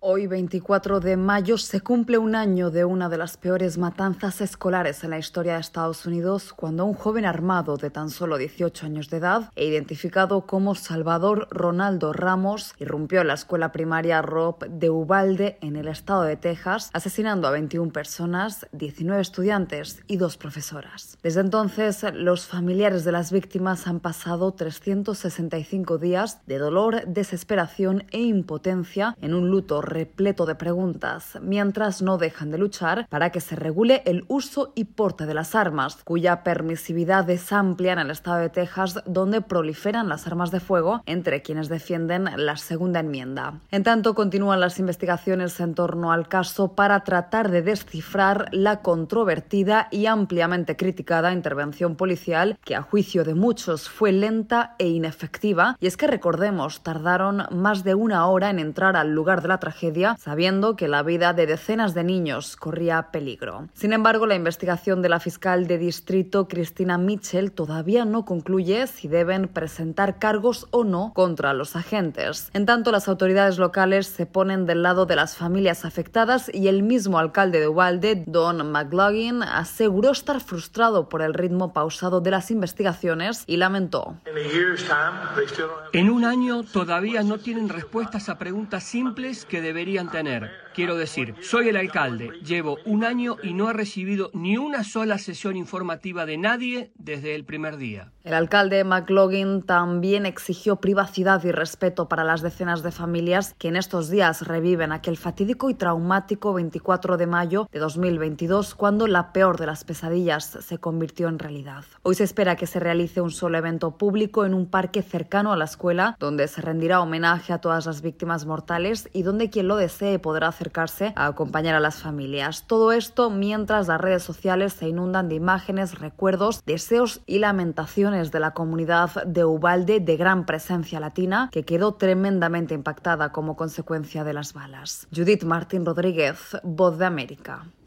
Hoy, 24 de mayo, se cumple un año de una de las peores matanzas escolares en la historia de Estados Unidos, cuando un joven armado de tan solo 18 años de edad e identificado como Salvador Ronaldo Ramos irrumpió en la escuela primaria Robb de Uvalde, en el estado de Texas, asesinando a 21 personas, 19 estudiantes y 2 profesoras. Desde entonces, los familiares de las víctimas han pasado 365 días de dolor, desesperación e impotencia en un luto repleto de preguntas, mientras no dejan de luchar para que se regule el uso y porte de las armas, cuya permisividad es amplia en el estado de Texas, donde proliferan las armas de fuego entre quienes defienden la segunda enmienda. En tanto, continúan las investigaciones en torno al caso para tratar de descifrar la controvertida y ampliamente criticada intervención policial, que a juicio de muchos fue lenta e inefectiva, y es que recordemos, tardaron más de una hora en entrar al lugar de la tragedia, sabiendo que la vida de decenas de niños corría peligro. Sin embargo, la investigación de la fiscal de distrito, Christina Mitchell, todavía no concluye si deben presentar cargos o no contra los agentes. En tanto, las autoridades locales se ponen del lado de las familias afectadas y el mismo alcalde de Uvalde, Don McLaughlin, aseguró estar frustrado por el ritmo pausado de las investigaciones y lamentó: En un año todavía no tienen respuestas a preguntas simples que deberían tener. Quiero decir, soy el alcalde, llevo un año y no he recibido ni una sola sesión informativa de nadie desde el primer día. El alcalde McLaughlin también exigió privacidad y respeto para las decenas de familias que en estos días reviven aquel fatídico y traumático 24 de mayo de 2022, cuando la peor de las pesadillas se convirtió en realidad. Hoy se espera que se realice un solo evento público en un parque cercano a la escuela, donde se rendirá homenaje a todas las víctimas mortales y donde quien lo desee podrá acercarse a acompañar a las familias. Todo esto mientras las redes sociales se inundan de imágenes, recuerdos, deseos y lamentaciones de la comunidad de Uvalde, de gran presencia latina, que quedó tremendamente impactada como consecuencia de las balas. Judith Martín Rodríguez, Voz de América.